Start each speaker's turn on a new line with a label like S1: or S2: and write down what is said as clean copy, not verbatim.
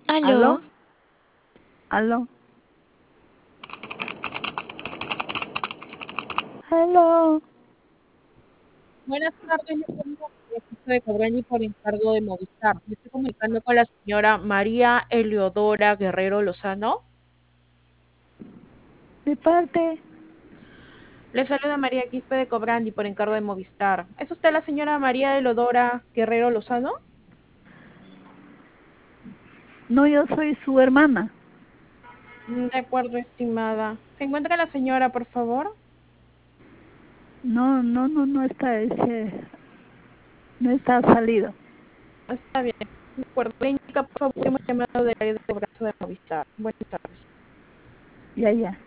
S1: ¿Aló?
S2: ¿Aló? ¿Aló? ¿Aló?
S1: Buenas tardes, le llamo de Francisco de Cobrani por encargo de Movistar. Me estoy comunicando con la señora María Eleodora Guerrero Lozano.
S2: ¿De parte?
S1: Le saluda María Quispe de Cobrandi por encargo de Movistar. ¿Es usted la señora María Eleodora Guerrero Lozano?
S2: No, yo soy su hermana.
S1: De acuerdo, estimada. ¿Se encuentra la señora, por favor?
S2: No, no, no, no está no está salido.
S1: Está bien. De acuerdo. Le indica, por favor, que hemos llamado del área de cobranza de Movistar. Buenas tardes.
S2: Ya, ya.